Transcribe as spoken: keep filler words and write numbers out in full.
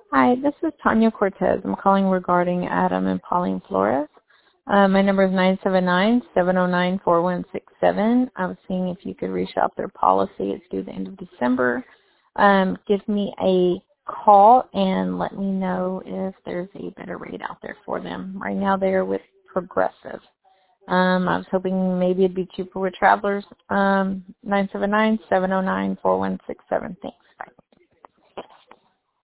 Hi, this is Tanya Cortez. I'm calling regarding Adam and Pauline Flores. Uh, my number is nine seven nine, seven zero nine, four one six seven. I was seeing if you could reshop their policy. It's due the end of December. Um, give me a call and let me know if there's a better rate out there for them. Right now they're with Progressive. Um, I was hoping maybe it'd be cheaper with Travelers. Um, nine seven nine, seven zero nine, four one six seven. Thanks. Bye.